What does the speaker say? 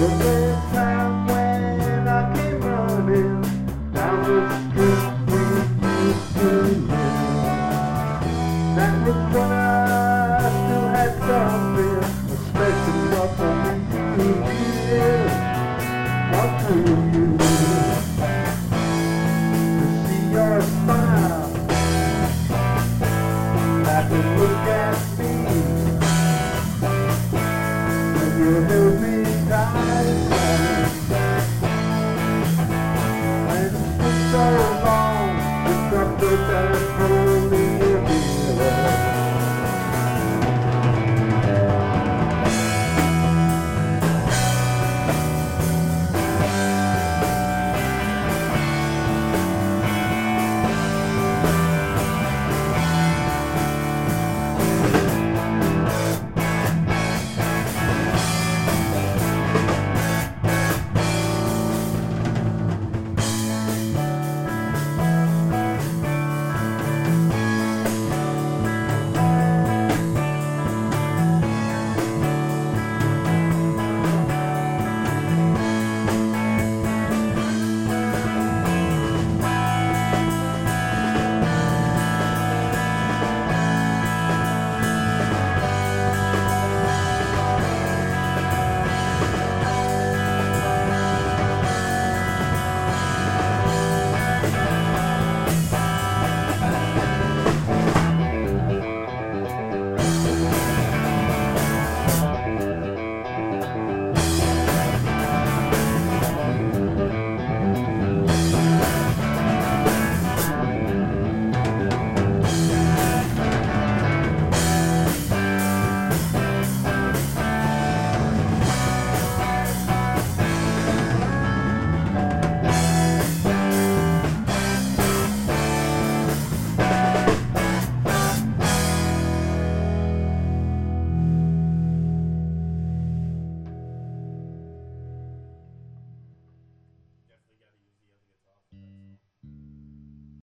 the time when I came running down the street we used to live. That was when I still had something, a special love for me to give. What do you do to see your smile? I can look at me when you held me tight.